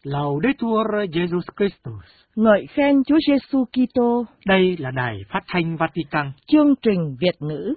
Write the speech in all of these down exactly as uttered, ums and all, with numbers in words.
Laudetur Jesus Christus. Ngợi khen Chúa Giêsu Kitô. Đây là đài phát thanh Vatican. Chương trình Việt ngữ.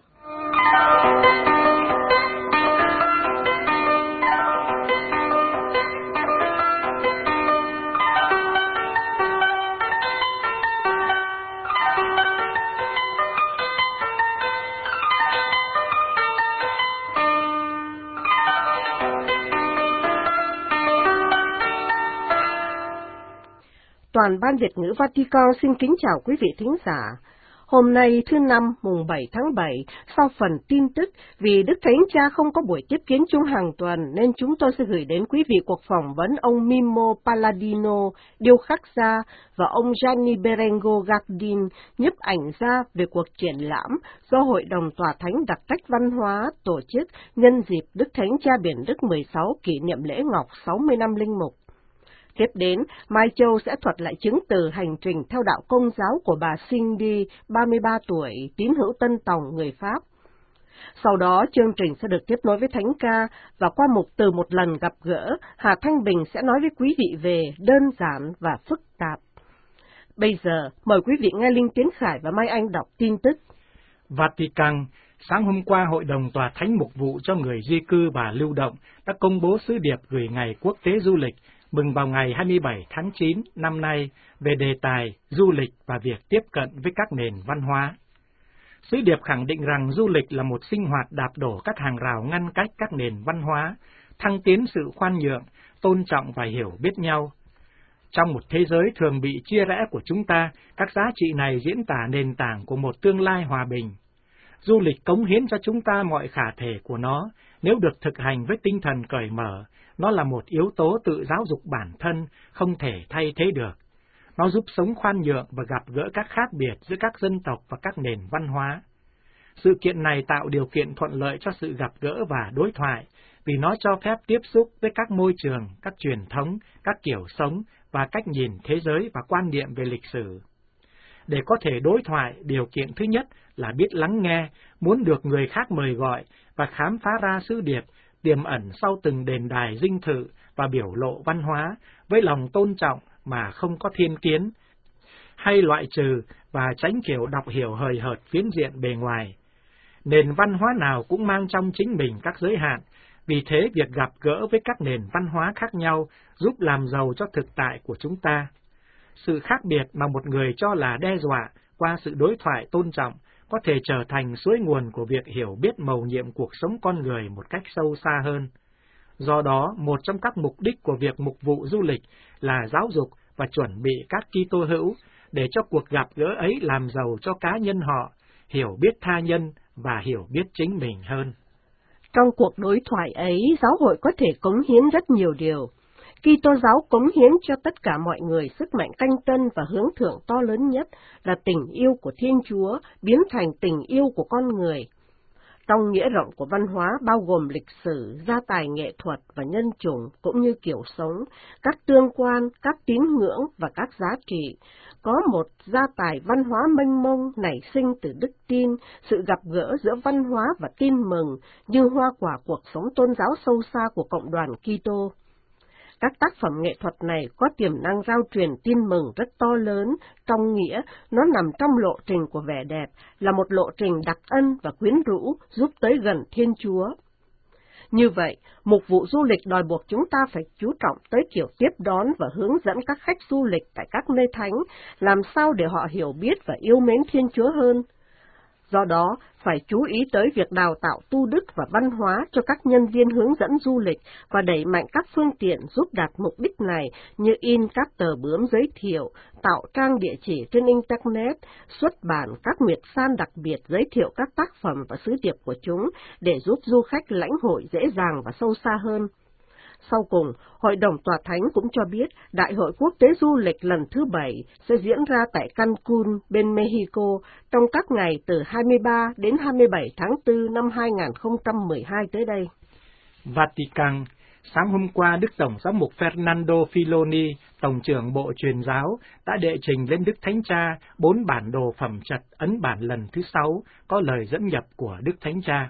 Toàn ban Việt ngữ Vatican xin kính chào quý vị thính giả. Hôm nay thứ năm mùng bảy tháng bảy, sau phần tin tức, vì Đức Thánh Cha không có buổi tiếp kiến chung hàng tuần nên chúng tôi sẽ gửi đến quý vị cuộc phỏng vấn ông Mimmo Palladino, điêu khắc gia, và ông Gianni Berengo Gardin, nhiếp ảnh gia về cuộc triển lãm do Hội đồng Tòa Thánh Đặc trách Văn hóa tổ chức nhân dịp Đức Thánh Cha Biển Đức mười sáu kỷ niệm lễ Ngọc sáu mươi năm linh mục. Tiếp đến, Mai Châu sẽ thuật lại chứng từ hành trình theo đạo Công giáo của bà Cindy, ba mươi ba tuổi, tín hữu Tân Tòng, người Pháp. Sau đó, chương trình sẽ được tiếp nối với Thánh ca, và qua mục từ một lần gặp gỡ, Hà Thanh Bình sẽ nói với quý vị về đơn giản và phức tạp. Bây giờ, mời quý vị nghe Linh Tiến Khải và Mai Anh đọc tin tức. Vatican. Sáng hôm qua, Hội đồng Tòa Thánh Mục vụ cho người di cư và lưu động đã công bố sứ điệp gửi Ngày Quốc tế Du lịch mừng vào ngày hai mươi bảy tháng chín năm nay về đề tài du lịch và việc tiếp cận với các nền văn hóa. Sứ điệp khẳng định rằng du lịch là một sinh hoạt đạp đổ các hàng rào ngăn cách các nền văn hóa, thăng tiến sự khoan nhượng, tôn trọng và hiểu biết nhau. Trong một thế giới thường bị chia rẽ của chúng ta, các giá trị này diễn tả nền tảng của một tương lai hòa bình. Du lịch cống hiến cho chúng ta mọi khả thể của nó, nếu được thực hành với tinh thần cởi mở. Nó là một yếu tố tự giáo dục bản thân, không thể thay thế được. Nó giúp sống khoan nhượng và gặp gỡ các khác biệt giữa các dân tộc và các nền văn hóa. Sự kiện này tạo điều kiện thuận lợi cho sự gặp gỡ và đối thoại, vì nó cho phép tiếp xúc với các môi trường, các truyền thống, các kiểu sống và cách nhìn thế giới và quan niệm về lịch sử. Để có thể đối thoại, điều kiện thứ nhất là biết lắng nghe, muốn được người khác mời gọi và khám phá ra sứ điệp tiềm ẩn sau từng đền đài dinh thự và biểu lộ văn hóa, với lòng tôn trọng mà không có thiên kiến, hay loại trừ và tránh kiểu đọc hiểu hời hợt phiến diện bề ngoài. Nền văn hóa nào cũng mang trong chính mình các giới hạn, vì thế việc gặp gỡ với các nền văn hóa khác nhau giúp làm giàu cho thực tại của chúng ta. Sự khác biệt mà một người cho là đe dọa qua sự đối thoại tôn trọng có thể trở thành suối nguồn của việc hiểu biết mầu nhiệm cuộc sống con người một cách sâu xa hơn. Do đó, một trong các mục đích của việc mục vụ du lịch là giáo dục và chuẩn bị các Kitô hữu để cho cuộc gặp gỡ ấy làm giàu cho cá nhân họ, hiểu biết tha nhân và hiểu biết chính mình hơn. Trong cuộc đối thoại ấy, giáo hội có thể cống hiến rất nhiều điều. Kitô giáo cống hiến cho tất cả mọi người sức mạnh canh tân và hướng thượng to lớn nhất là tình yêu của Thiên Chúa biến thành tình yêu của con người. Trong nghĩa rộng của văn hóa bao gồm lịch sử, gia tài nghệ thuật và nhân chủng cũng như kiểu sống, các tương quan, các tín ngưỡng và các giá trị, có một gia tài văn hóa mênh mông nảy sinh từ đức tin, sự gặp gỡ giữa văn hóa và tin mừng như hoa quả cuộc sống tôn giáo sâu xa của cộng đoàn Kitô. Các tác phẩm nghệ thuật này có tiềm năng rao truyền tin mừng rất to lớn, trong nghĩa nó nằm trong lộ trình của vẻ đẹp, là một lộ trình đặc ân và quyến rũ, giúp tới gần Thiên Chúa. Như vậy, mục vụ du lịch đòi buộc chúng ta phải chú trọng tới kiểu tiếp đón và hướng dẫn các khách du lịch tại các nơi thánh, làm sao để họ hiểu biết và yêu mến Thiên Chúa hơn. Do đó, phải chú ý tới việc đào tạo tu đức và văn hóa cho các nhân viên hướng dẫn du lịch và đẩy mạnh các phương tiện giúp đạt mục đích này như in các tờ bướm giới thiệu, tạo trang địa chỉ trên Internet, xuất bản các nguyệt san đặc biệt giới thiệu các tác phẩm và sứ điệp của chúng để giúp du khách lãnh hội dễ dàng và sâu xa hơn. Sau cùng, Hội đồng Tòa Thánh cũng cho biết Đại hội Quốc tế Du lịch lần thứ bảy sẽ diễn ra tại Cancun, bên Mexico, trong các ngày từ hai mươi ba đến hai mươi bảy tháng tư năm hai nghìn không trăm mười hai tới đây. Vatican. Sáng hôm qua, Đức Tổng giám mục Fernando Filoni, Tổng trưởng Bộ Truyền giáo, đã đệ trình lên Đức Thánh Cha bốn bản đồ phẩm trật ấn bản lần thứ sáu có lời dẫn nhập của Đức Thánh Cha.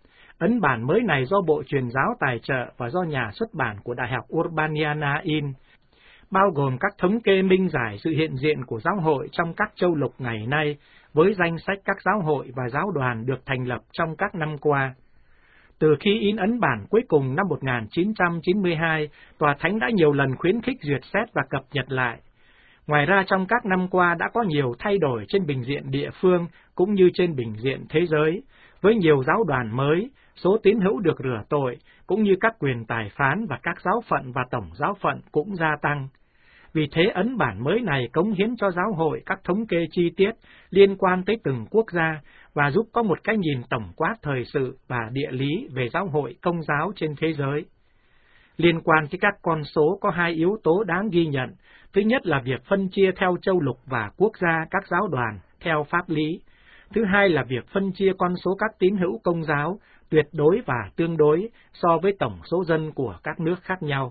Ấn bản mới này do Bộ Truyền giáo tài trợ và do nhà xuất bản của Đại học Urbaniana in. bao gồm các thống kê minh giải sự hiện diện của giáo hội trong các châu lục ngày nay, với danh sách các giáo hội và giáo đoàn được thành lập trong các năm qua. Từ khi in ấn bản cuối cùng năm một nghìn chín trăm chín mươi hai, Tòa Thánh đã nhiều lần khuyến khích duyệt xét và cập nhật lại. Ngoài ra, trong các năm qua đã có nhiều thay đổi trên bình diện địa phương cũng như trên bình diện thế giới, với nhiều giáo đoàn mới, số tín hữu được rửa tội, cũng như các quyền tài phán và các giáo phận và tổng giáo phận cũng gia tăng. Vì thế, ấn bản mới này cống hiến cho giáo hội các thống kê chi tiết liên quan tới từng quốc gia và giúp có một cái nhìn tổng quát thời sự và địa lý về giáo hội Công giáo trên thế giới. Liên quan tới các con số có hai yếu tố đáng ghi nhận. Thứ nhất là việc phân chia theo châu lục và quốc gia các giáo đoàn theo pháp lý. Thứ hai là việc phân chia con số các tín hữu Công giáo tuyệt đối và tương đối so với tổng số dân của các nước khác nhau.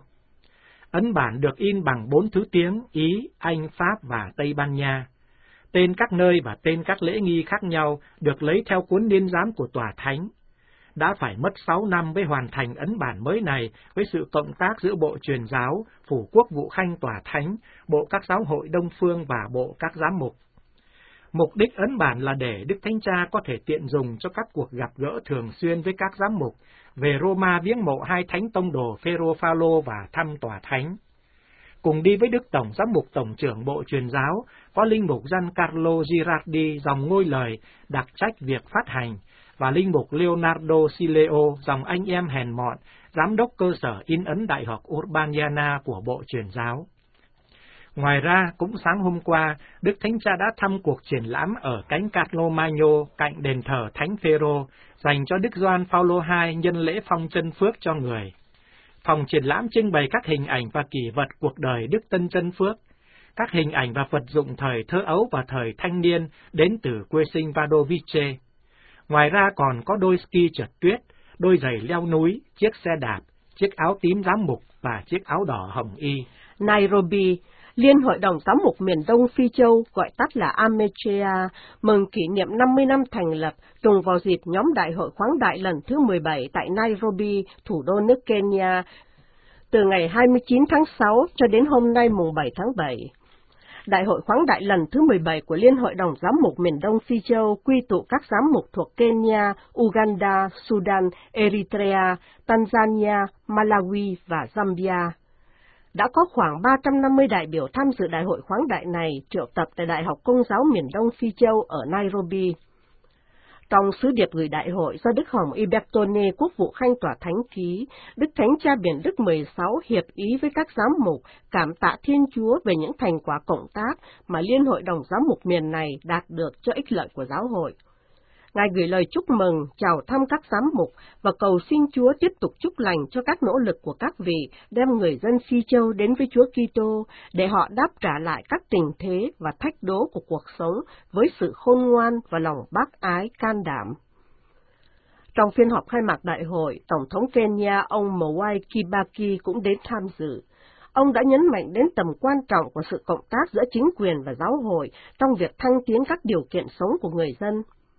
Ấn bản được in bằng bốn thứ tiếng Ý, Anh, Pháp và Tây Ban Nha. Tên các nơi và tên các lễ nghi khác nhau được lấy theo cuốn niên giám của Tòa Thánh. Đã phải mất sáu năm mới hoàn thành ấn bản mới này với sự cộng tác giữa Bộ Truyền giáo, Phủ Quốc vụ Khanh Tòa Thánh, Bộ các giáo hội Đông Phương và Bộ các giám mục. Mục đích ấn bản là để Đức Thánh Cha có thể tiện dùng cho các cuộc gặp gỡ thường xuyên với các giám mục, về Roma viếng mộ hai thánh tông đồ Phêrô Phaolô và thăm Tòa Thánh. Cùng đi với Đức Tổng Giám mục Tổng trưởng Bộ Truyền giáo có Linh mục Giancarlo Girardi dòng Ngôi Lời đặc trách việc phát hành, và Linh mục Leonardo Sileo dòng anh em hèn mọn, giám đốc cơ sở in ấn Đại học Urbaniana của Bộ Truyền giáo. Ngoài ra, cũng sáng hôm qua, Đức Thánh Cha đã thăm cuộc triển lãm ở cánh Carlo Magno cạnh đền thờ Thánh Phêrô, dành cho Đức Gioan Phaolô hai nhân lễ phong chân phước cho người. Phòng triển lãm trưng bày các hình ảnh và kỷ vật cuộc đời Đức Tân Chân Phước, các hình ảnh và vật dụng thời thơ ấu và thời thanh niên đến từ quê sinh Wadowice. Ngoài ra còn có đôi ski trượt tuyết, đôi giày leo núi, chiếc xe đạp, chiếc áo tím giám mục và chiếc áo đỏ hồng y. Nairobi, Liên Hội đồng Giám mục miền Đông Phi Châu, gọi tắt là Amechea, mừng kỷ niệm năm mươi năm thành lập, trùng vào dịp nhóm đại hội khoáng đại lần thứ mười bảy tại Nairobi, thủ đô nước Kenya, từ ngày hai mươi chín tháng sáu cho đến hôm nay mùng bảy tháng bảy. Đại hội khoáng đại lần thứ mười bảy của Liên Hội đồng Giám mục miền Đông Phi Châu quy tụ các giám mục thuộc Kenya, Uganda, Sudan, Eritrea, Tanzania, Malawi và Zambia. Đã có khoảng ba trăm năm mươi đại biểu tham dự đại hội khoáng đại này triệu tập tại Đại học Công giáo miền Đông Phi Châu ở Nairobi. Trong sứ điệp gửi đại hội do Đức Hồng Ibertone Quốc vụ Khanh Tòa Thánh ký, Đức Thánh Cha Biển Đức mười sáu hiệp ý với các giám mục cảm tạ Thiên Chúa về những thành quả cộng tác mà Liên Hội đồng Giám mục miền này đạt được cho ích lợi của giáo hội. Ngài gửi lời chúc mừng, chào thăm các giám mục và cầu xin Chúa tiếp tục chúc lành cho các nỗ lực của các vị đem người dân Phi Châu đến với Chúa Kitô để họ đáp trả lại các tình thế và thách đố của cuộc sống với sự khôn ngoan và lòng bác ái can đảm. Trong phiên họp khai mạc đại hội, Tổng thống Kenya ông Mwai Kibaki cũng đến tham dự. Ông đã nhấn mạnh đến tầm quan trọng của sự cộng tác giữa chính quyền và giáo hội trong việc thăng tiến các điều kiện sống của người dân.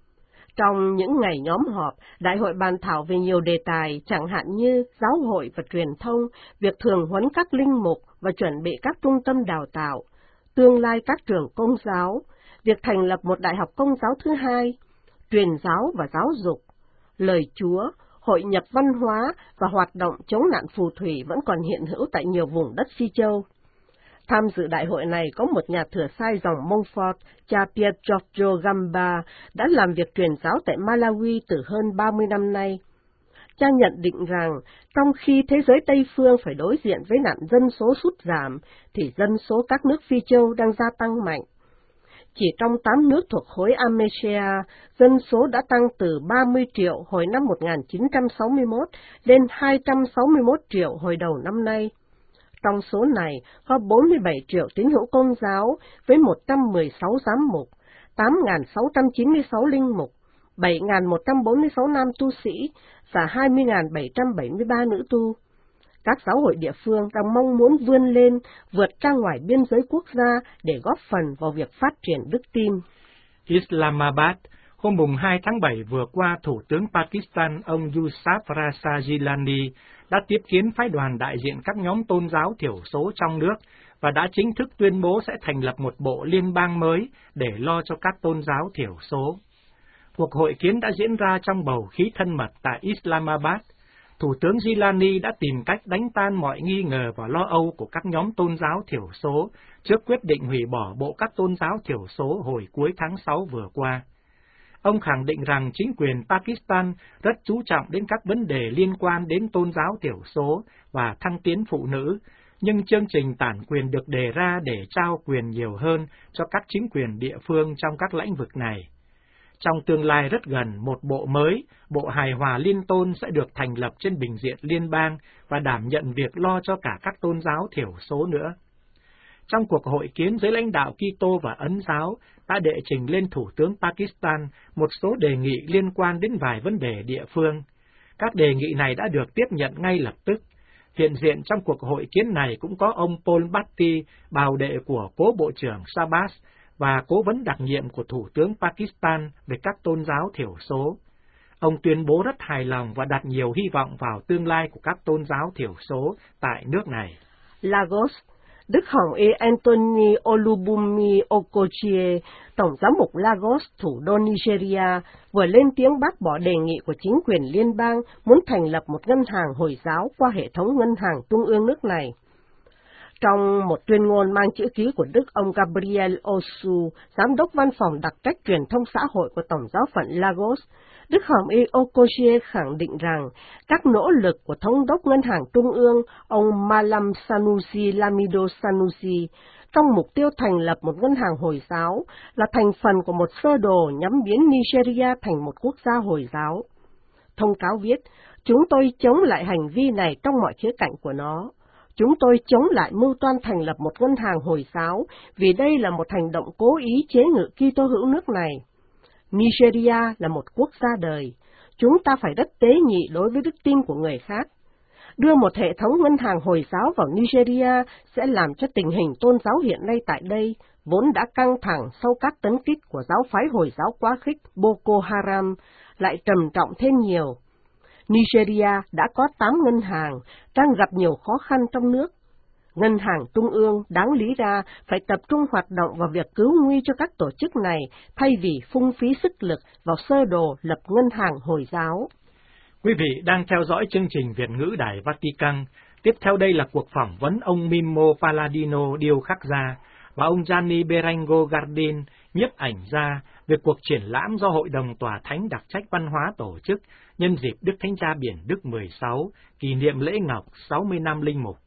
Trong những ngày nhóm họp, đại hội bàn thảo về nhiều đề tài, chẳng hạn như giáo hội và truyền thông, việc thường huấn các linh mục và chuẩn bị các trung tâm đào tạo, tương lai các trường công giáo, việc thành lập một đại học công giáo thứ hai, truyền giáo và giáo dục, lời Chúa, hội nhập văn hóa và hoạt động chống nạn phù thủy vẫn còn hiện hữu tại nhiều vùng đất Phi Châu. Tham dự đại hội này có một nhà thừa sai dòng Montfort, cha Pier Giorgio Gamba, đã làm việc truyền giáo tại Malawi từ hơn ba mươi năm nay. Cha nhận định rằng, trong khi thế giới Tây Phương phải đối diện với nạn dân số sút giảm, thì dân số các nước Phi Châu đang gia tăng mạnh. Chỉ trong tám nước thuộc khối Amechea, dân số đã tăng từ ba mươi triệu hồi năm một nghìn chín trăm sáu mươi mốt lên hai trăm sáu mươi mốt triệu hồi đầu năm nay. Trong số này có bốn mươi bảy triệu tín hữu Công giáo với một trăm mười sáu giám mục, tám nghìn sáu trăm chín mươi sáu linh mục, bảy nghìn một trăm bốn mươi sáu nam tu sĩ và hai mươi nghìn bảy trăm bảy mươi ba nữ tu. Các giáo hội địa phương đang mong muốn vươn lên, vượt ra ngoài biên giới quốc gia để góp phần vào việc phát triển đức tin. Islamabad, hôm mùng hai tháng bảy vừa qua, Thủ tướng Pakistan ông Yusuf Raza Gilani đã tiếp kiến phái đoàn đại diện các nhóm tôn giáo thiểu số trong nước và đã chính thức tuyên bố sẽ thành lập một bộ liên bang mới để lo cho các tôn giáo thiểu số. Cuộc hội kiến đã diễn ra trong bầu khí thân mật tại Islamabad. Thủ tướng Gilani đã tìm cách đánh tan mọi nghi ngờ và lo âu của các nhóm tôn giáo thiểu số trước quyết định hủy bỏ Bộ các tôn giáo thiểu số hồi cuối tháng sáu vừa qua. Ông khẳng định rằng chính quyền Pakistan rất chú trọng đến các vấn đề liên quan đến tôn giáo thiểu số và thăng tiến phụ nữ, nhưng chương trình tản quyền được đề ra để trao quyền nhiều hơn cho các chính quyền địa phương trong các lĩnh vực này. Trong tương lai rất gần, một bộ mới, Bộ Hài hòa Liên tôn sẽ được thành lập trên bình diện liên bang và đảm nhận việc lo cho cả các tôn giáo thiểu số nữa. Trong cuộc hội kiến với lãnh đạo Kitô và Ấn giáo, đã đệ trình lên Thủ tướng Pakistan một số đề nghị liên quan đến vài vấn đề địa phương. Các đề nghị này đã được tiếp nhận ngay lập tức. Hiện diện trong cuộc hội kiến này cũng có ông Paul Bhatti, bào đệ của cố Bộ trưởng Shahbaz, và cố vấn đặc nhiệm của Thủ tướng Pakistan về các tôn giáo thiểu số. Ông tuyên bố rất hài lòng và đặt nhiều hy vọng vào tương lai của các tôn giáo thiểu số tại nước này. Lagos, Đức Hồng Y Anthony Olubunmi Okochie, Tổng giám mục Lagos, thủ đô Nigeria, vừa lên tiếng bác bỏ đề nghị của chính quyền liên bang muốn thành lập một ngân hàng Hồi giáo qua hệ thống ngân hàng trung ương nước này. Trong một tuyên ngôn mang chữ ký của Đức ông Gabriel Osu, Giám đốc Văn phòng Đặc trách Truyền thông xã hội của Tổng giáo phận Lagos, Đức Hồng Y Okochie khẳng định rằng các nỗ lực của Thống đốc Ngân hàng Trung ương, ông Malam Sanusi Lamido Sanusi, trong mục tiêu thành lập một ngân hàng Hồi giáo là thành phần của một sơ đồ nhằm biến Nigeria thành một quốc gia Hồi giáo. Thông cáo viết, chúng tôi chống lại hành vi này trong mọi khía cạnh của nó. Chúng tôi chống lại mưu toan thành lập một ngân hàng Hồi giáo vì đây là một hành động cố ý chế ngự Kitô hữu nước này. Nigeria là một quốc gia đời. Chúng ta phải rất tế nhị đối với đức tin của người khác. Đưa một hệ thống ngân hàng Hồi giáo vào Nigeria sẽ làm cho tình hình tôn giáo hiện nay tại đây, vốn đã căng thẳng sau các tấn kích của giáo phái Hồi giáo quá khích Boko Haram, lại trầm trọng thêm nhiều. Nigeria đã có tám ngân hàng, đang gặp nhiều khó khăn trong nước. Ngân hàng Trung ương đáng lý ra phải tập trung hoạt động vào việc cứu nguy cho các tổ chức này, thay vì phung phí sức lực vào sơ đồ lập ngân hàng Hồi giáo. Quý vị đang theo dõi chương trình Việt ngữ Đài Vatican. Tiếp theo đây là cuộc phỏng vấn ông Mimmo Palladino, điêu khắc gia, và ông Gianni Berengo Gardin, nhiếp ảnh gia, về cuộc triển lãm do Hội đồng Tòa Thánh Đặc trách Văn hóa tổ chức nhân dịp Đức Thánh Cha Biển Đức mười sáu, kỷ niệm lễ ngọc sáu mươi năm linh mục.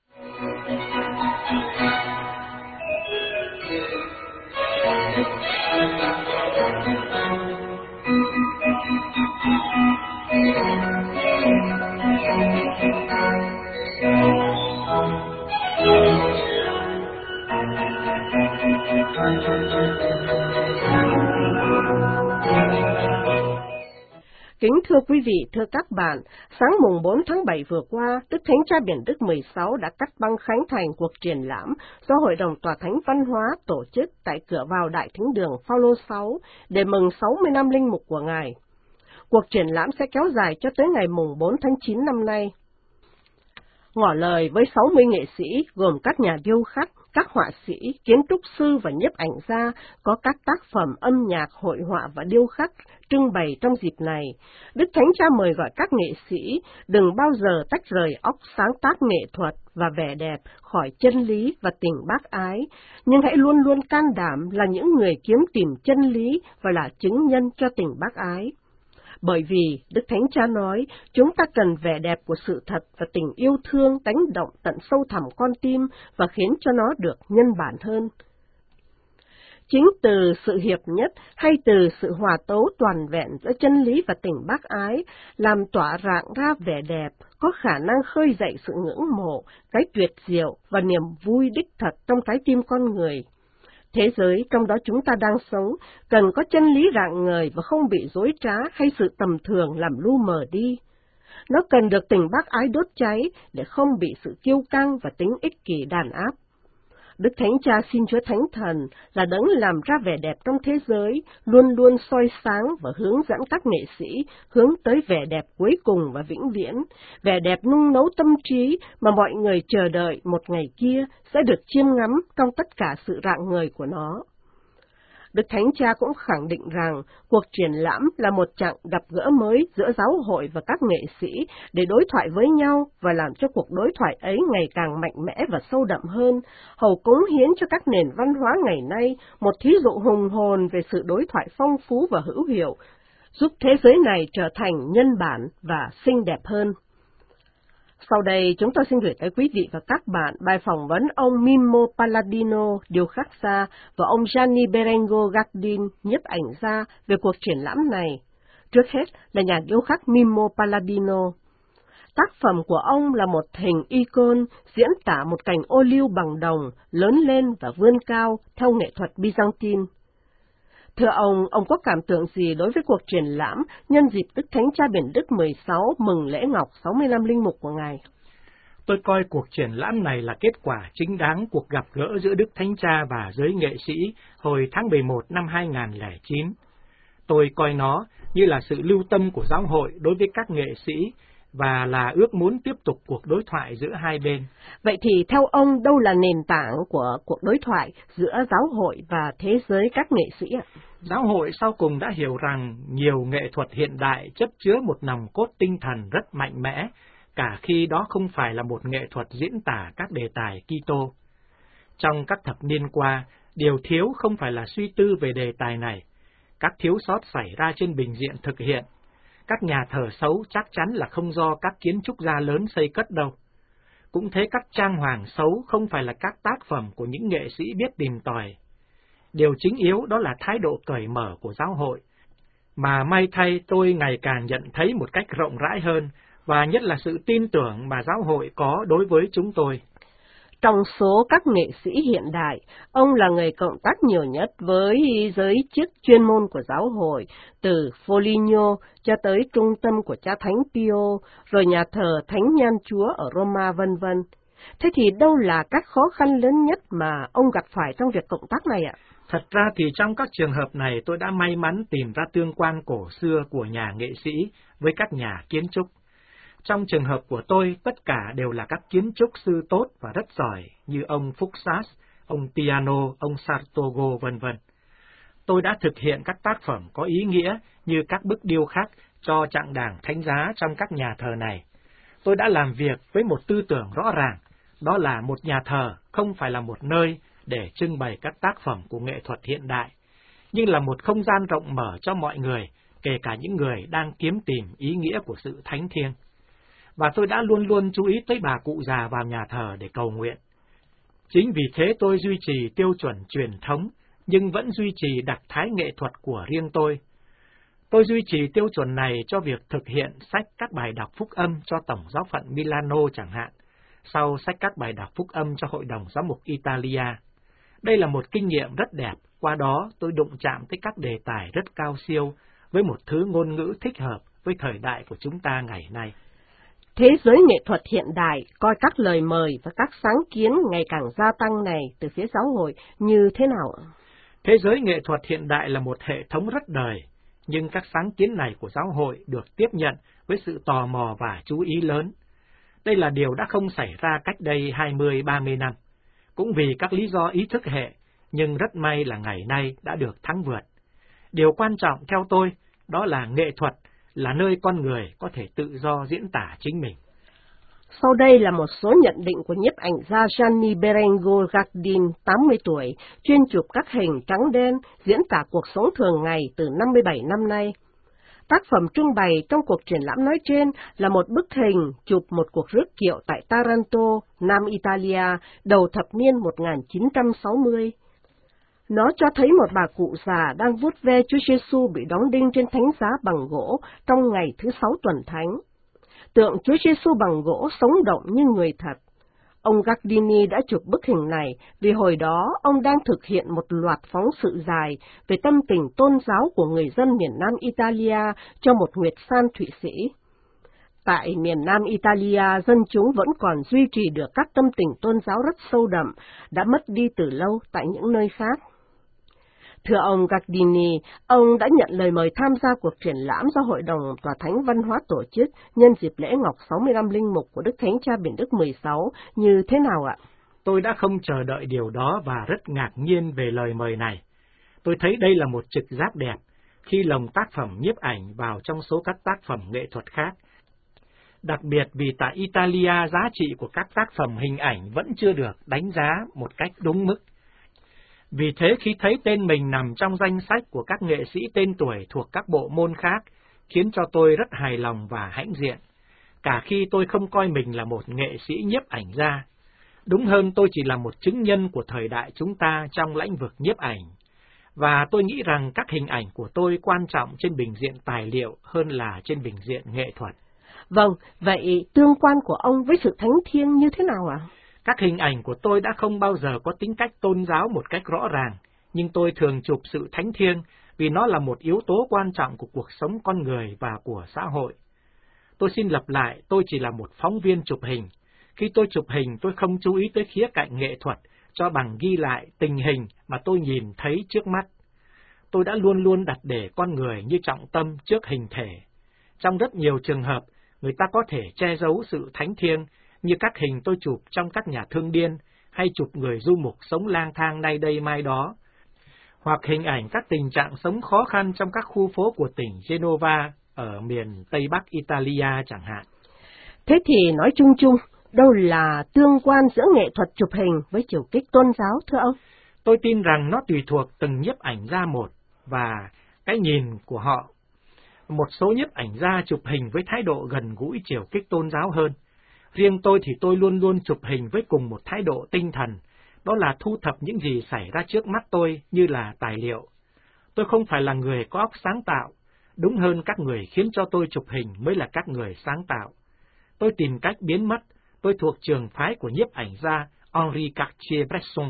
Kính thưa quý vị, thưa các bạn, sáng mùng bốn tháng bảy vừa qua, Đức Thánh Cha Biển Đức mười sáu đã cắt băng khánh thành cuộc triển lãm do Hội đồng Tòa Thánh Văn hóa tổ chức tại cửa vào Đại Thính đường Phaolô sáu để mừng sáu mươi năm linh mục của Ngài. Cuộc triển lãm sẽ kéo dài cho tới ngày mùng bốn tháng chín năm nay. Ngỏ lời với sáu mươi nghệ sĩ gồm các nhà điêu khắc, các họa sĩ, kiến trúc sư và nhiếp ảnh gia có các tác phẩm âm nhạc, hội họa và điêu khắc trưng bày trong dịp này. Đức Thánh Cha mời gọi các nghệ sĩ đừng bao giờ tách rời óc sáng tác nghệ thuật và vẻ đẹp khỏi chân lý và tình bác ái, nhưng hãy luôn luôn can đảm là những người kiếm tìm chân lý và là chứng nhân cho tình bác ái. Bởi vì, Đức Thánh Cha nói, chúng ta cần vẻ đẹp của sự thật và tình yêu thương đánh động tận sâu thẳm con tim và khiến cho nó được nhân bản hơn. Chính từ sự hiệp nhất hay từ sự hòa tấu toàn vẹn giữa chân lý và tình bác ái làm tỏa rạng ra vẻ đẹp, có khả năng khơi dậy sự ngưỡng mộ, cái tuyệt diệu và niềm vui đích thật trong trái tim con người. Thế giới trong đó chúng ta đang sống cần có chân lý rạng ngời và không bị dối trá hay sự tầm thường làm lu mờ đi. Nó cần được tình bác ái đốt cháy để không bị sự kiêu căng và tính ích kỷ đàn áp. Đức Thánh Cha xin Chúa Thánh Thần là đấng làm ra vẻ đẹp trong thế giới, luôn luôn soi sáng và hướng dẫn các nghệ sĩ hướng tới vẻ đẹp cuối cùng và vĩnh viễn, vẻ đẹp nung nấu tâm trí mà mọi người chờ đợi một ngày kia sẽ được chiêm ngắm trong tất cả sự rạng ngời của nó. Đức Thánh Cha cũng khẳng định rằng cuộc triển lãm là một chặng gặp gỡ mới giữa giáo hội và các nghệ sĩ để đối thoại với nhau và làm cho cuộc đối thoại ấy ngày càng mạnh mẽ và sâu đậm hơn, hầu cống hiến cho các nền văn hóa ngày nay một thí dụ hùng hồn về sự đối thoại phong phú và hữu hiệu, giúp thế giới này trở thành nhân bản và xinh đẹp hơn. Sau đây, chúng tôi xin gửi tới quý vị và các bạn bài phỏng vấn ông Mimmo Palladino, điêu khắc gia, và ông Gianni Berengo Gardin, nhiếp ảnh gia về cuộc triển lãm này. Trước hết là nhà điêu khắc Mimmo Palladino. Tác phẩm của ông là một hình icon diễn tả một cành ô liu bằng đồng, lớn lên và vươn cao theo nghệ thuật Byzantine. Thưa ông, ông có cảm tưởng gì đối với cuộc triển lãm nhân dịp Đức Thánh Cha Benedict mười sáu mừng lễ ngọc sáu mươi năm linh mục của Ngài? Tôi coi cuộc triển lãm này là kết quả chính đáng cuộc gặp gỡ giữa Đức Thánh Cha và giới nghệ sĩ hồi tháng mười một năm hai nghìn không trăm lẻ chín. Tôi coi nó như là sự lưu tâm của giáo hội đối với các nghệ sĩ và là ước muốn tiếp tục cuộc đối thoại giữa hai bên. Vậy thì theo ông, đâu là nền tảng của cuộc đối thoại giữa giáo hội và thế giới các nghệ sĩ ạ? Giáo hội sau cùng đã hiểu rằng nhiều nghệ thuật hiện đại chất chứa một nòng cốt tinh thần rất mạnh mẽ, cả khi đó không phải là một nghệ thuật diễn tả các đề tài Kitô. Trong các thập niên qua, điều thiếu không phải là suy tư về đề tài này. Các thiếu sót xảy ra trên bình diện thực hiện. Các nhà thờ xấu chắc chắn là không do các kiến trúc gia lớn xây cất đâu. Cũng thế, các trang hoàng xấu không phải là các tác phẩm của những nghệ sĩ biết tìm tòi. Điều chính yếu đó là thái độ cởi mở của giáo hội, mà may thay tôi ngày càng nhận thấy một cách rộng rãi hơn, và nhất là sự tin tưởng mà giáo hội có đối với chúng tôi. Trong số các nghệ sĩ hiện đại, ông là người cộng tác nhiều nhất với giới chức chuyên môn của giáo hội, từ Foligno cho tới trung tâm của cha Thánh Pio, rồi nhà thờ Thánh Nhan Chúa ở Roma, vân vân. Thế thì đâu là các khó khăn lớn nhất mà ông gặp phải trong việc cộng tác này ạ? Thật ra thì trong các trường hợp này tôi đã may mắn tìm ra tương quan cổ xưa của nhà nghệ sĩ với các nhà kiến trúc. Trong trường hợp của tôi, tất cả đều là các kiến trúc sư tốt và rất giỏi như ông Fuxas, ông Piano, ông Sartogo, vân vân. Tôi đã thực hiện các tác phẩm có ý nghĩa như các bức điêu khắc cho trạng đảng thánh giá trong các nhà thờ này. Tôi đã làm việc với một tư tưởng rõ ràng, đó là một nhà thờ không phải là một nơi để trưng bày các tác phẩm của nghệ thuật hiện đại, nhưng là một không gian rộng mở cho mọi người, kể cả những người đang kiếm tìm ý nghĩa của sự thánh thiêng. Và tôi đã luôn luôn chú ý tới bà cụ già vào nhà thờ để cầu nguyện. Chính vì thế tôi duy trì tiêu chuẩn truyền thống, nhưng vẫn duy trì đặc thái nghệ thuật của riêng tôi. Tôi duy trì tiêu chuẩn này cho việc thực hiện sách các bài đọc phúc âm cho Tổng giáo phận Milano chẳng hạn, sau sách các bài đọc phúc âm cho Hội đồng Giám mục Italia. Đây là một kinh nghiệm rất đẹp, qua đó tôi đụng chạm tới các đề tài rất cao siêu với một thứ ngôn ngữ thích hợp với thời đại của chúng ta ngày nay. Thế giới nghệ thuật hiện đại coi các lời mời và các sáng kiến ngày càng gia tăng này từ phía giáo hội như thế nào ạ? Thế giới nghệ thuật hiện đại là một hệ thống rất đời, nhưng các sáng kiến này của giáo hội được tiếp nhận với sự tò mò và chú ý lớn. Đây là điều đã không xảy ra cách đây hai mươi ba mươi năm, cũng vì các lý do ý thức hệ, nhưng rất may là ngày nay đã được thắng vượt. Điều quan trọng theo tôi đó là nghệ thuật là nơi con người có thể tự do diễn tả chính mình. Sau đây là một số nhận định của nhiếp ảnh gia Gianni Berengo Gardin, tám mươi tuổi, chuyên chụp các hình trắng đen diễn tả cuộc sống thường ngày từ năm mươi bảy năm nay. Tác phẩm trưng bày trong cuộc triển lãm nói trên là một bức hình chụp một cuộc rước kiệu tại Taranto, Nam Italia, đầu thập niên một nghìn chín trăm sáu mươi. Nó cho thấy một bà cụ già đang vuốt ve Chúa Giêsu bị đóng đinh trên thánh giá bằng gỗ trong ngày thứ sáu tuần thánh. Tượng Chúa Giêsu bằng gỗ sống động như người thật. Ông Gardini đã chụp bức hình này vì hồi đó ông đang thực hiện một loạt phóng sự dài về tâm tình tôn giáo của người dân miền Nam Italia cho một nguyệt san Thụy Sĩ. Tại miền Nam Italia, dân chúng vẫn còn duy trì được các tâm tình tôn giáo rất sâu đậm, đã mất đi từ lâu tại những nơi khác. Thưa ông Gardini, ông đã nhận lời mời tham gia cuộc triển lãm do Hội đồng Tòa Thánh Văn hóa tổ chức nhân dịp lễ Ngọc sáu mươi lăm linh mục của Đức Thánh Cha Biển Đức mười sáu như thế nào ạ? Tôi đã không chờ đợi điều đó và rất ngạc nhiên về lời mời này. Tôi thấy đây là một trực giác đẹp khi lồng tác phẩm nhiếp ảnh vào trong số các tác phẩm nghệ thuật khác. Đặc biệt vì tại Italia giá trị của các tác phẩm hình ảnh vẫn chưa được đánh giá một cách đúng mức. Vì thế khi thấy tên mình nằm trong danh sách của các nghệ sĩ tên tuổi thuộc các bộ môn khác, khiến cho tôi rất hài lòng và hãnh diện, cả khi tôi không coi mình là một nghệ sĩ nhiếp ảnh gia. Đúng hơn tôi chỉ là một chứng nhân của thời đại chúng ta trong lĩnh vực nhiếp ảnh, và tôi nghĩ rằng các hình ảnh của tôi quan trọng trên bình diện tài liệu hơn là trên bình diện nghệ thuật. Vâng, vậy tương quan của ông với sự thánh thiêng như thế nào ạ? Các hình ảnh của tôi đã không bao giờ có tính cách tôn giáo một cách rõ ràng, nhưng tôi thường chụp sự thánh thiêng vì nó là một yếu tố quan trọng của cuộc sống con người và của xã hội. Tôi xin lặp lại, tôi chỉ là một phóng viên chụp hình. Khi tôi chụp hình, tôi không chú ý tới khía cạnh nghệ thuật, cho bằng ghi lại tình hình mà tôi nhìn thấy trước mắt. Tôi đã luôn luôn đặt để con người như trọng tâm trước hình thể. Trong rất nhiều trường hợp, người ta có thể che giấu sự thánh thiêng, như các hình tôi chụp trong các nhà thương điên, hay chụp người du mục sống lang thang nay đây mai đó, hoặc hình ảnh các tình trạng sống khó khăn trong các khu phố của tỉnh Genova ở miền Tây Bắc Italia chẳng hạn. Thế thì nói chung chung, đâu là tương quan giữa nghệ thuật chụp hình với chiều kích tôn giáo thưa ông? Tôi tin rằng nó tùy thuộc từng nhiếp ảnh gia một và cái nhìn của họ. Một số nhiếp ảnh gia chụp hình với thái độ gần gũi chiều kích tôn giáo hơn. Riêng tôi thì tôi luôn luôn chụp hình với cùng một thái độ tinh thần, đó là thu thập những gì xảy ra trước mắt tôi như là tài liệu. Tôi không phải là người có óc sáng tạo, đúng hơn các người khiến cho tôi chụp hình mới là các người sáng tạo. Tôi tìm cách biến mất, tôi thuộc trường phái của nhiếp ảnh gia Henri Cartier-Bresson.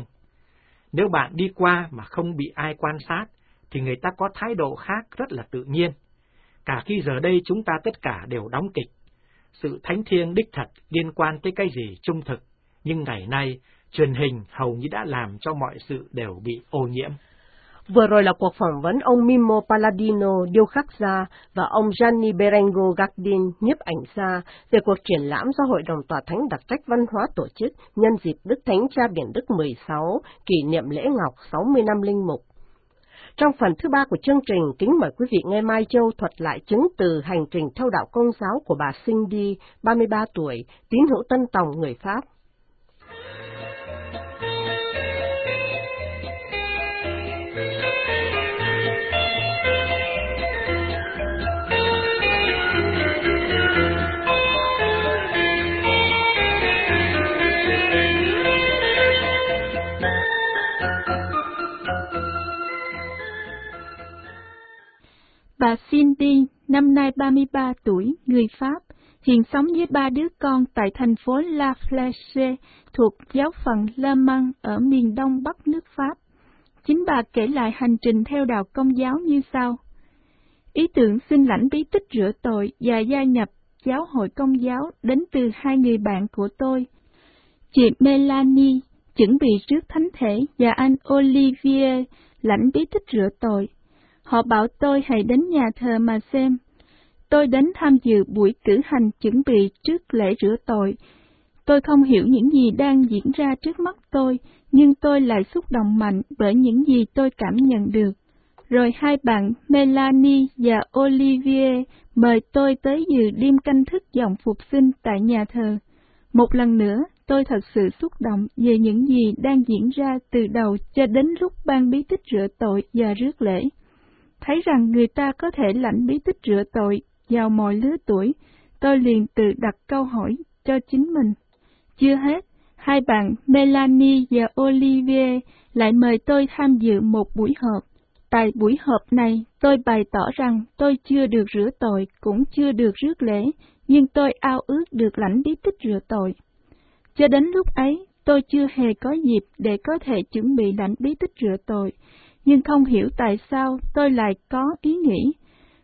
Nếu bạn đi qua mà không bị ai quan sát, thì người ta có thái độ khác rất là tự nhiên. Cả khi giờ đây chúng ta tất cả đều đóng kịch. Sự thánh thiêng đích thật liên quan tới cái gì trung thực, nhưng ngày nay, truyền hình hầu như đã làm cho mọi sự đều bị ô nhiễm. Vừa rồi là cuộc phỏng vấn ông Mimmo Palladino, điêu khắc gia, và ông Gianni Berengo Gardin, nhiếp ảnh gia, về cuộc triển lãm do Hội đồng Tòa Thánh Đặc trách Văn hóa tổ chức nhân dịp Đức Thánh Cha Biển Đức mười sáu, kỷ niệm lễ Ngọc sáu mươi năm linh mục. Trong phần thứ ba của chương trình, kính mời quý vị nghe Mai Châu thuật lại chứng từ hành trình theo đạo Công giáo của bà Cindy, ba mươi ba tuổi, tín hữu Tân Tòng người Pháp. Bà Cindy, năm nay ba mươi ba tuổi, người Pháp, hiện sống với ba đứa con tại thành phố La Flèche thuộc giáo phận Le Mans ở miền đông bắc nước Pháp. Chính bà kể lại hành trình theo đạo Công giáo như sau. Ý tưởng xin lãnh bí tích rửa tội và gia nhập giáo hội Công giáo đến từ hai người bạn của tôi, chị Melanie, chuẩn bị trước thánh thể, và anh Olivier, lãnh bí tích rửa tội. Họ bảo tôi hãy đến nhà thờ mà xem. Tôi đến tham dự buổi cử hành chuẩn bị trước lễ rửa tội. Tôi không hiểu những gì đang diễn ra trước mắt tôi, nhưng tôi lại xúc động mạnh bởi những gì tôi cảm nhận được. Rồi hai bạn Melanie và Olivier mời tôi tới dự đêm canh thức dòng phục sinh tại nhà thờ. Một lần nữa, tôi thật sự xúc động về những gì đang diễn ra từ đầu cho đến lúc ban bí tích rửa tội và rước lễ. Thấy rằng người ta có thể lãnh bí tích rửa tội vào mọi lứa tuổi, tôi liền tự đặt câu hỏi cho chính mình. Chưa hết, hai bạn Melanie và Olivier lại mời tôi tham dự một buổi họp. Tại buổi họp này, tôi bày tỏ rằng tôi chưa được rửa tội, cũng chưa được rước lễ, nhưng tôi ao ước được lãnh bí tích rửa tội. Cho đến lúc ấy, tôi chưa hề có dịp để có thể chuẩn bị lãnh bí tích rửa tội, nhưng không hiểu tại sao tôi lại có ý nghĩ,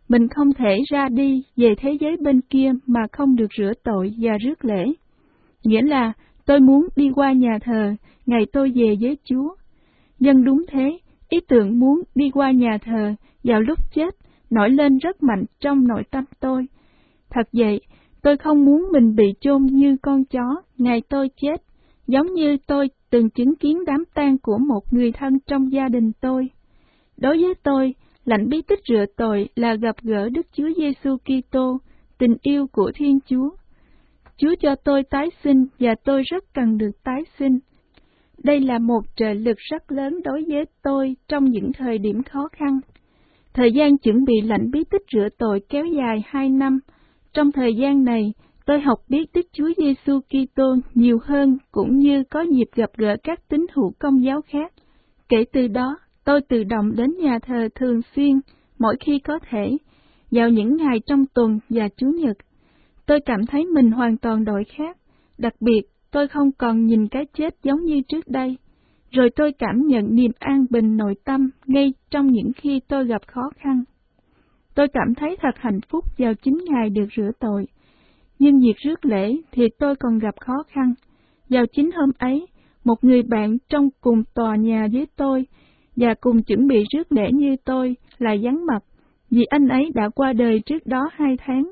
Mình không thể ra đi về thế giới bên kia mà không được rửa tội và rước lễ. Nghĩa là tôi muốn đi qua nhà thờ ngày tôi về với Chúa. Nhân đúng thế, ý tưởng muốn đi qua nhà thờ vào lúc chết nổi lên rất mạnh trong nội tâm tôi. Thật vậy, tôi không muốn mình bị chôn như con chó ngày tôi chết, giống như tôi từng chứng kiến đám tang của một người thân trong gia đình tôi. Đối với tôi, lãnh bí tích rửa tội là gặp gỡ Đức Chúa Giêsu Kitô, tình yêu của Thiên Chúa. Chúa cho tôi tái sinh và tôi rất cần được tái sinh. Đây là một trợ lực rất lớn đối với tôi trong những thời điểm khó khăn. Thời gian chuẩn bị lãnh bí tích rửa tội kéo dài hai năm. Trong thời gian này, tôi học biết Đức Chúa Giêsu Kitô nhiều hơn cũng như có dịp gặp gỡ các tín hữu Công giáo khác. Kể từ đó, tôi tự động đến nhà thờ thường xuyên, mỗi khi có thể, vào những ngày trong tuần và Chủ nhật. Tôi cảm thấy mình hoàn toàn đổi khác, đặc biệt tôi không còn nhìn cái chết giống như trước đây. Rồi tôi cảm nhận niềm an bình nội tâm ngay trong những khi tôi gặp khó khăn. Tôi cảm thấy thật hạnh phúc vào chính ngày được rửa tội. Nhưng việc rước lễ thì tôi còn gặp khó khăn. Vào chính hôm ấy, một người bạn trong cùng tòa nhà với tôi và cùng chuẩn bị rước lễ như tôi là vắng mặt, vì anh ấy đã qua đời trước đó hai tháng.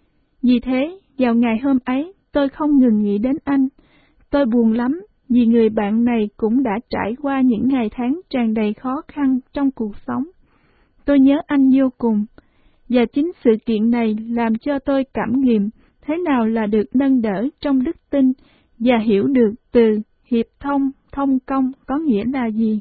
Vì thế, vào ngày hôm ấy, tôi không ngừng nghĩ đến anh. Tôi buồn lắm, vì người bạn này cũng đã trải qua những ngày tháng tràn đầy khó khăn trong cuộc sống. Tôi nhớ anh vô cùng, và chính sự kiện này làm cho tôi cảm nghiệm thế nào là được nâng đỡ trong đức tin và hiểu được từ hiệp thông, thông công có nghĩa là gì.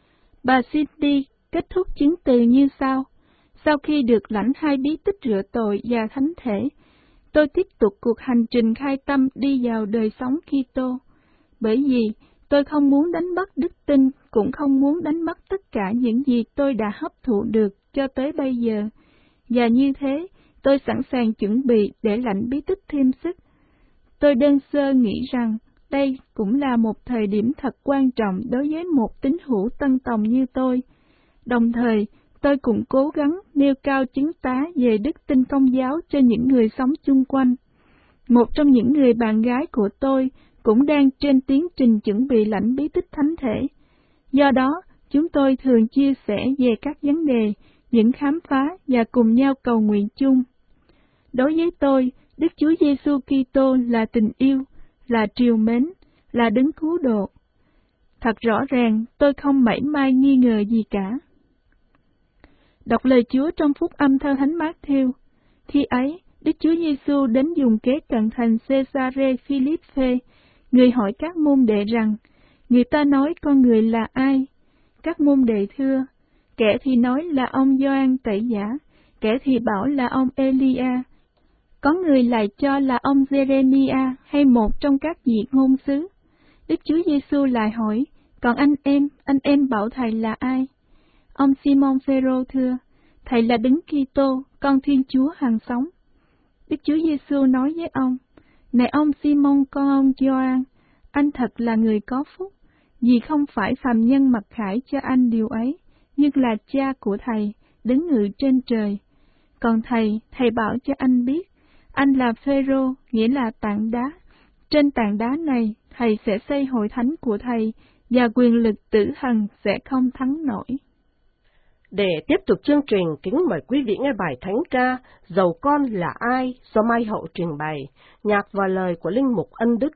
Bà Cindy kết thúc chứng từ như sau: sau khi được lãnh hai bí tích rửa tội và thánh thể, tôi tiếp tục cuộc hành trình khai tâm đi vào đời sống Kitô, bởi vì tôi không muốn đánh mất đức tin, cũng không muốn đánh mất tất cả những gì tôi đã hấp thụ được cho tới bây giờ, và như thế tôi sẵn sàng chuẩn bị để lãnh bí tích thêm sức. Tôi đơn sơ nghĩ rằng đây cũng là một thời điểm thật quan trọng đối với một tín hữu tân tòng như tôi. Đồng thời, tôi cũng cố gắng nêu cao chứng tá về đức tin Công giáo cho những người sống chung quanh. Một trong những người bạn gái của tôi cũng đang trên tiến trình chuẩn bị lãnh bí tích thánh thể. Do đó, chúng tôi thường chia sẻ về các vấn đề, những khám phá và cùng nhau cầu nguyện chung. Đối với tôi, Đức Chúa Giêsu Kitô là tình yêu, là trìu mến, là đấng cứu độ. Thật rõ ràng, tôi không mảy may nghi ngờ gì cả. Đọc lời Chúa trong phúc âm theo Thánh Mát-thêu. Khi ấy, Đức Chúa Giêsu đến dùng kế cận thành Cesare Philippe. Người hỏi các môn đệ rằng, người ta nói con người là ai? Các môn đệ thưa, kẻ thì nói là ông Gioan Tẩy Giả, kẻ thì bảo là ông Elia, có người lại cho là ông Jeremia hay một trong các vị ngôn sứ. Đức Chúa Giêsu lại hỏi, còn anh em, anh em bảo thầy là ai? Ông Simon Phêrô thưa, thầy là Đấng Kitô, con Thiên Chúa hằng sống. Đức Chúa Giêsu nói với ông, này ông Simon con ông Gioan, anh thật là người có phúc, vì không phải phàm nhân mặc khải cho anh điều ấy, nhưng là Cha của thầy, đứng ngự trên trời. Còn thầy, thầy bảo cho anh biết, anh là Phêrô, nghĩa là tảng đá. Trên tảng đá này, thầy sẽ xây hội thánh của thầy, và quyền lực tử thần sẽ không thắng nổi. Để tiếp tục chương trình, kính mời quý vị nghe bài thánh ca Dầu Con Là Ai do Mai Hậu trình bày, nhạc và lời của Linh Mục Ân Đức.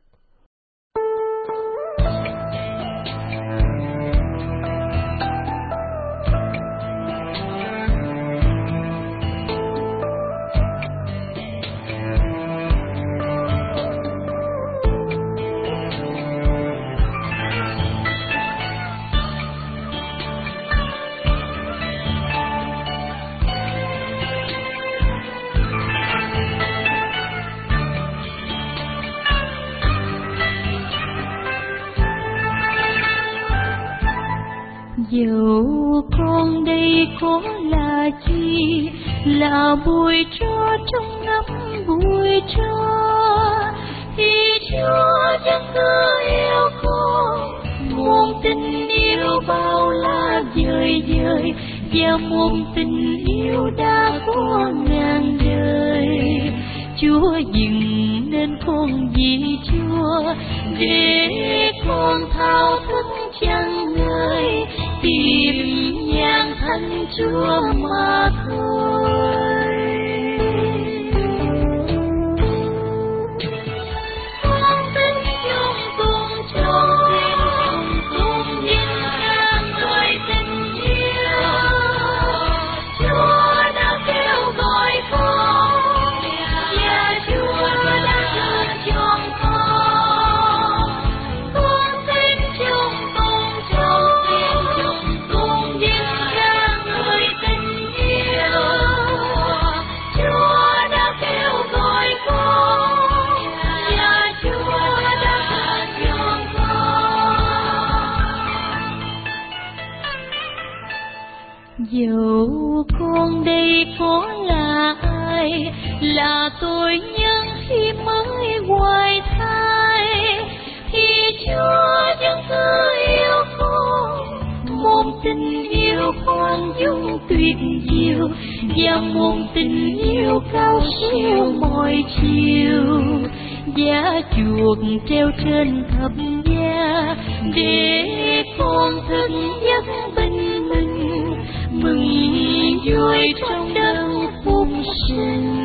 Dẫu con đây có là chi, là bụi tro trong ngắm bụi tro, thì Chúa chẳng hứa yêu con, nguồn tình yêu bao la vời vời, và một tình yêu đã có ngàn đời. Chúa dừng nên con vì Chúa, để con thao thức chẳng ngơi, tìm nhang thánh Chúa mà thôi. Dẫu con đây có là ai, là tội nhân khi mới hoài thai, thì Chúa vẫn cứ yêu con, một tình yêu khoan dung tuyệt diệu, và một tình yêu cao siêu mọi chiều. Giá chuộc treo trên thập giá, để con thức giấc bình minh, mừng vui trong đấng phục sinh.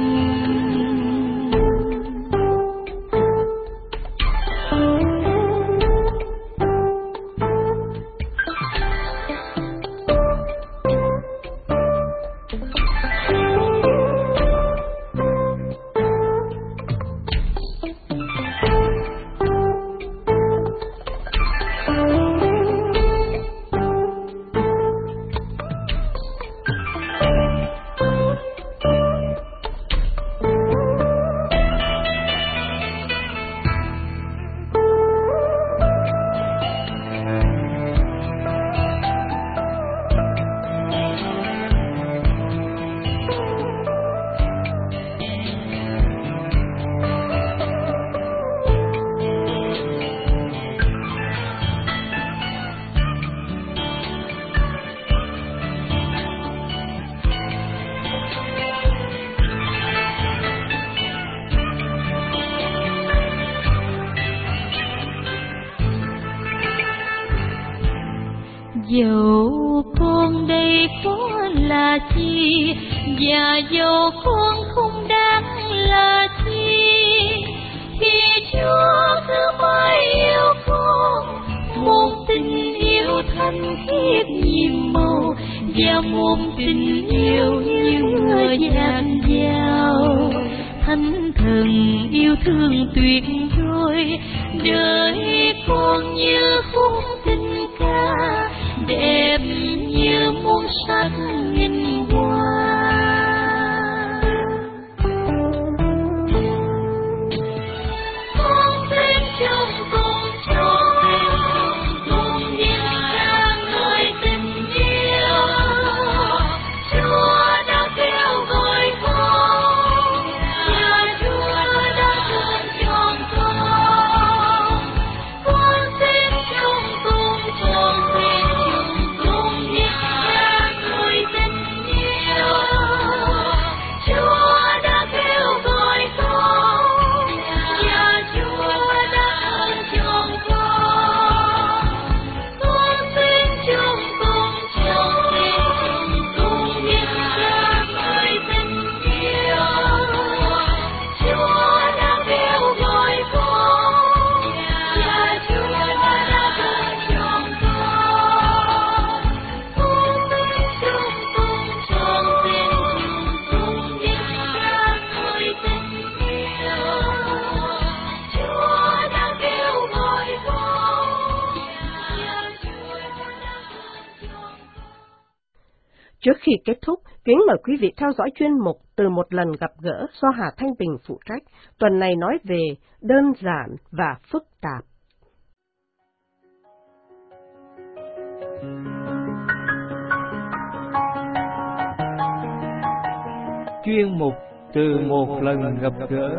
Dẫu con đây có là chi, và dẫu con không đáng là chi, thì Chúa cứ mãi yêu con, một tình yêu thanh khiết nhiệm màu, và một tình yêu như mưa dạt dào. Thánh thần yêu thương tuyệt vời, đời con như khúc tình ca, đẹp như muôn sắc nghìn hoa. Con tin trong con tròn, con nhìn ra người tình yêu. Chúa đã kêu gọi con, và Chúa đã thương chọn con. Con tin trong con tròn, Trước khi kết thúc, kính mời quý vị theo dõi chuyên mục Từ một lần gặp gỡ do Hà Thanh Bình phụ trách, tuần này nói về đơn giản và phức tạp. Chuyên mục Từ một lần gặp gỡ.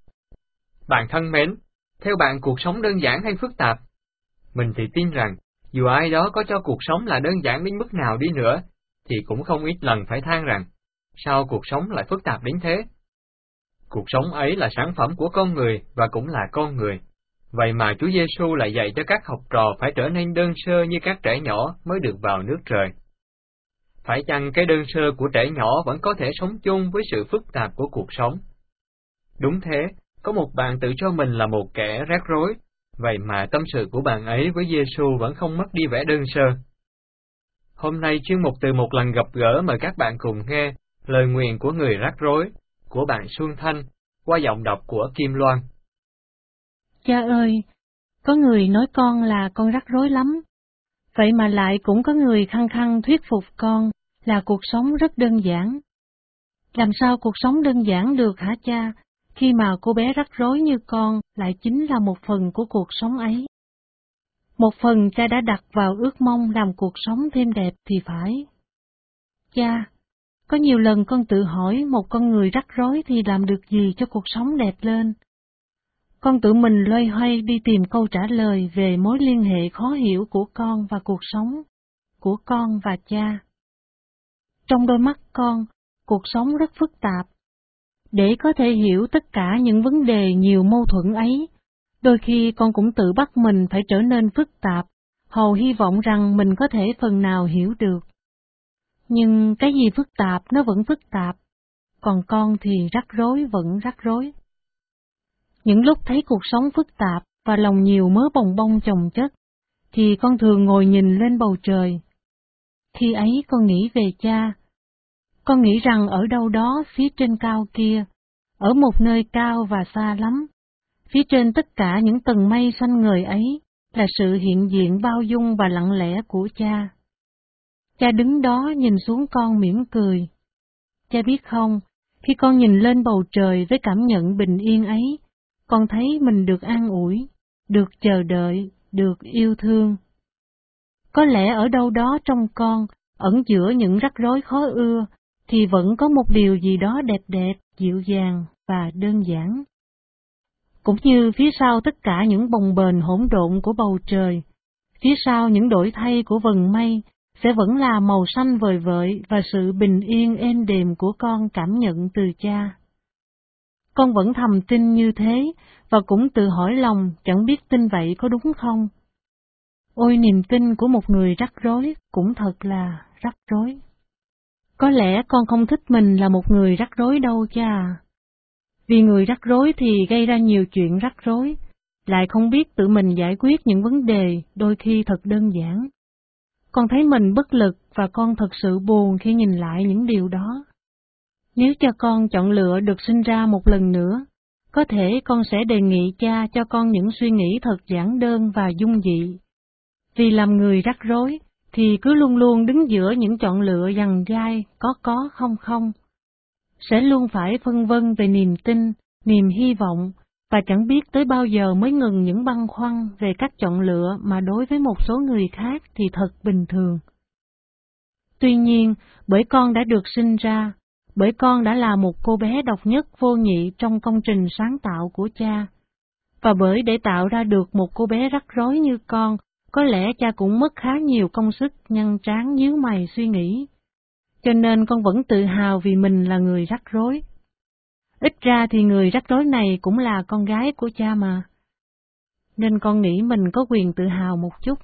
Bạn thân mến, theo bạn cuộc sống đơn giản hay phức tạp? Mình thì tin rằng Dù ai đó có cho cuộc sống là đơn giản đến mức nào đi nữa, thì cũng không ít lần phải than rằng, sao cuộc sống lại phức tạp đến thế? Cuộc sống ấy là sản phẩm của con người và cũng là con người. Vậy mà Chúa Giêsu lại dạy cho các học trò phải trở nên đơn sơ như các trẻ nhỏ mới được vào nước trời. Phải chăng cái đơn sơ của trẻ nhỏ vẫn có thể sống chung với sự phức tạp của cuộc sống? Đúng thế, có một bạn tự cho mình là một kẻ rắc rối, vậy mà tâm sự của bạn ấy với Giêsu vẫn không mất đi vẻ đơn sơ. Hôm nay chuyên mục Từ Một Lần Gặp Gỡ mời các bạn cùng nghe lời nguyền của người rắc rối, của bạn Xuân Thanh, qua giọng đọc của Kim Loan. Cha ơi, có người nói con là con rắc rối lắm, vậy mà lại cũng có người khăng khăng thuyết phục con là cuộc sống rất đơn giản. Làm sao cuộc sống đơn giản được hả cha, khi mà cô bé rắc rối như con lại chính là một phần của cuộc sống ấy? Một phần cha đã đặt vào ước mong làm cuộc sống thêm đẹp thì phải. Cha, có nhiều lần con tự hỏi một con người rắc rối thì làm được gì cho cuộc sống đẹp lên. Con tự mình loay hoay đi tìm câu trả lời về mối liên hệ khó hiểu của con và cuộc sống, của con và cha. Trong đôi mắt con, cuộc sống rất phức tạp. Để có thể hiểu tất cả những vấn đề nhiều mâu thuẫn ấy, đôi khi con cũng tự bắt mình phải trở nên phức tạp, hầu hy vọng rằng mình có thể phần nào hiểu được. Nhưng cái gì phức tạp nó vẫn phức tạp, còn con thì rắc rối vẫn rắc rối. Những lúc thấy cuộc sống phức tạp và lòng nhiều mớ bồng bông chồng chất, thì con thường ngồi nhìn lên bầu trời. Khi ấy con nghĩ về cha. Con nghĩ rằng ở đâu đó phía trên cao kia, ở một nơi cao và xa lắm, phía trên tất cả những tầng mây xanh ngời ấy là sự hiện diện bao dung và lặng lẽ của cha. Cha đứng đó nhìn xuống con mỉm cười. Cha biết không, khi con nhìn lên bầu trời với cảm nhận bình yên ấy, con thấy mình được an ủi, được chờ đợi, được yêu thương. Có lẽ ở đâu đó trong con, ẩn giữa những rắc rối khó ưa, thì vẫn có một điều gì đó đẹp đẹp, dịu dàng và đơn giản. Cũng như phía sau tất cả những bồng bềnh hỗn độn của bầu trời, phía sau những đổi thay của vầng mây, sẽ vẫn là màu xanh vời vợi và sự bình yên êm đềm của con cảm nhận từ cha. Con vẫn thầm tin như thế, và cũng tự hỏi lòng chẳng biết tin vậy có đúng không. Ôi niềm tin của một người rắc rối cũng thật là rắc rối. Có lẽ con không thích mình là một người rắc rối đâu cha. Vì người rắc rối thì gây ra nhiều chuyện rắc rối, lại không biết tự mình giải quyết những vấn đề đôi khi thật đơn giản. Con thấy mình bất lực và con thật sự buồn khi nhìn lại những điều đó. Nếu cho con chọn lựa được sinh ra một lần nữa, có thể con sẽ đề nghị cha cho con những suy nghĩ thật giản đơn và dung dị. Vì làm người rắc rối thì cứ luôn luôn đứng giữa những chọn lựa dằn dai, có có không không. Sẽ luôn phải phân vân về niềm tin, niềm hy vọng, và chẳng biết tới bao giờ mới ngừng những băn khoăn về các chọn lựa mà đối với một số người khác thì thật bình thường. Tuy nhiên, bởi con đã được sinh ra, bởi con đã là một cô bé độc nhất vô nhị trong công trình sáng tạo của cha, và bởi để tạo ra được một cô bé rắc rối như con, có lẽ cha cũng mất khá nhiều công sức nhăn trán nhíu mày suy nghĩ. Cho nên con vẫn tự hào vì mình là người rắc rối. Ít ra thì người rắc rối này cũng là con gái của cha mà. Nên con nghĩ mình có quyền tự hào một chút.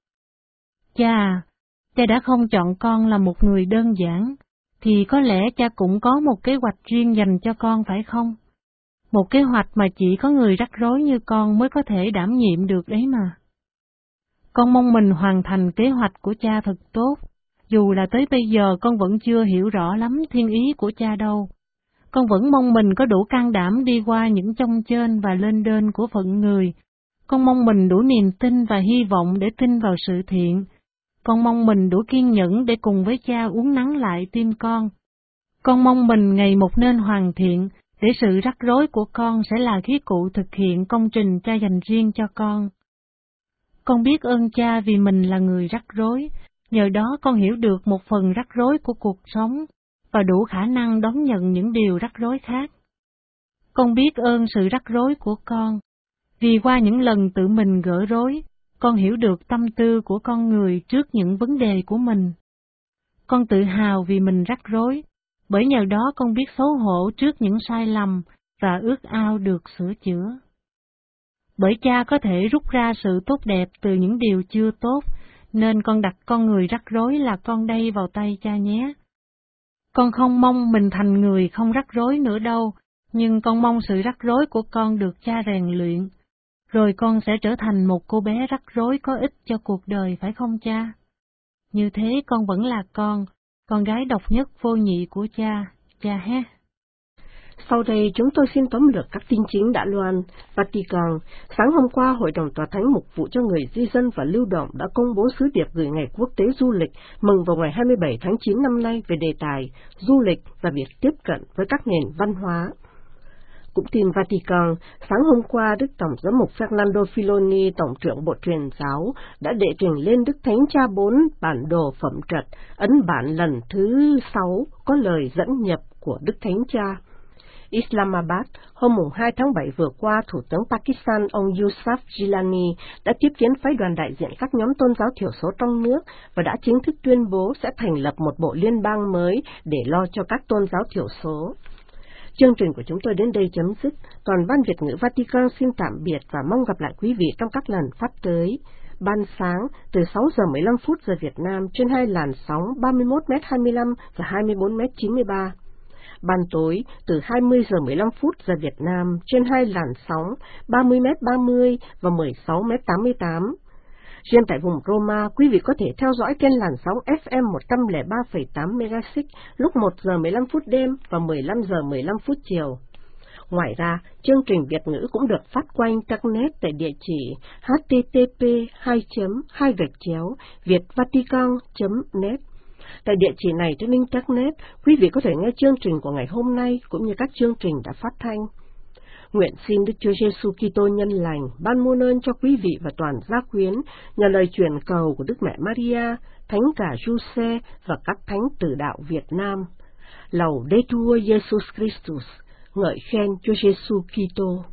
Cha, cha đã không chọn con là một người đơn giản, thì có lẽ cha cũng có một kế hoạch riêng dành cho con phải không? Một kế hoạch mà chỉ có người rắc rối như con mới có thể đảm nhiệm được đấy mà. Con mong mình hoàn thành kế hoạch của cha thật tốt, dù là tới bây giờ con vẫn chưa hiểu rõ lắm thiên ý của cha đâu. Con vẫn mong mình có đủ can đảm đi qua những chông chênh và lên đên của phận người. Con mong mình đủ niềm tin và hy vọng để tin vào sự thiện. Con mong mình đủ kiên nhẫn để cùng với cha uốn nắn lại tim con. Con mong mình ngày một nên hoàn thiện, để sự rắc rối của con sẽ là khí cụ thực hiện công trình cha dành riêng cho con. Con biết ơn cha vì mình là người rắc rối, nhờ đó con hiểu được một phần rắc rối của cuộc sống, và đủ khả năng đón nhận những điều rắc rối khác. Con biết ơn sự rắc rối của con, vì qua những lần tự mình gỡ rối, con hiểu được tâm tư của con người trước những vấn đề của mình. Con tự hào vì mình rắc rối, bởi nhờ đó con biết xấu hổ trước những sai lầm và ước ao được sửa chữa. Bởi cha có thể rút ra sự tốt đẹp từ những điều chưa tốt, nên con đặt con người rắc rối là con đây vào tay cha nhé. Con không mong mình thành người không rắc rối nữa đâu, nhưng con mong sự rắc rối của con được cha rèn luyện, rồi con sẽ trở thành một cô bé rắc rối có ích cho cuộc đời, phải không cha? Như thế con vẫn là con, con gái độc nhất vô nhị của cha, cha ha. Sau đây chúng tôi xin tóm lược các tin chính đã loan. Vatican, sáng hôm qua Hội đồng Tòa Thánh Mục vụ cho người di dân và lưu động đã công bố sứ điệp gửi Ngày Quốc tế Du lịch mừng vào ngày hai mươi bảy tháng chín năm nay về đề tài du lịch và việc tiếp cận với các nền văn hóa. Cũng tin Vatican, sáng hôm qua Đức Tổng giám mục Fernando Filoni, Tổng trưởng Bộ Truyền giáo, đã đệ trình lên Đức Thánh Cha bốn bản đồ phẩm trật, ấn bản lần thứ sáu có lời dẫn nhập của Đức Thánh Cha. Islamabad, hôm hai tháng bảy vừa qua, Thủ tướng Pakistan ông Yusuf Gilani đã tiếp kiến phái đoàn đại diện các nhóm tôn giáo thiểu số trong nước và đã chính thức tuyên bố sẽ thành lập một bộ liên bang mới để lo cho các tôn giáo thiểu số. Chương trình của chúng tôi đến đây chấm dứt. Toàn ban Việt ngữ Vatican xin tạm biệt và mong gặp lại quý vị trong các lần phát tới. Ban sáng từ sáu giờ mười lăm phút giờ Việt Nam trên hai làn sóng ba mươi mốt mét hai mươi lăm và hai mươi bốn mét chín mươi ba. Ban tối từ hai mươi giờ mười lăm phút giờ Việt Nam trên hai làn sóng ba mươi mét ba mươi và mười sáu mét tám mươi tám. Riêng tại vùng Roma, quý vị có thể theo dõi trên làn sóng ép em một không ba phẩy tám MHz lúc một giờ mười lăm phút đêm và mười lăm giờ mười lăm phút chiều. Ngoài ra, chương trình Việt ngữ cũng được phát qua Internet tại địa chỉ h t t p hai chấm hai gạch chéo vietvatican chấm net. Tại địa chỉ này trên Internet, quý vị có thể nghe chương trình của ngày hôm nay cũng như các chương trình đã phát thanh. Nguyện xin Đức Chúa Giêsu Kitô nhân lành ban muôn ơn cho quý vị và toàn gia quyến nhờ lời truyền cầu của Đức Mẹ Maria, Thánh cả Giuse và các thánh tử đạo Việt Nam. Laudetur Jesus Christus, ngợi khen Chúa Giêsu Kitô.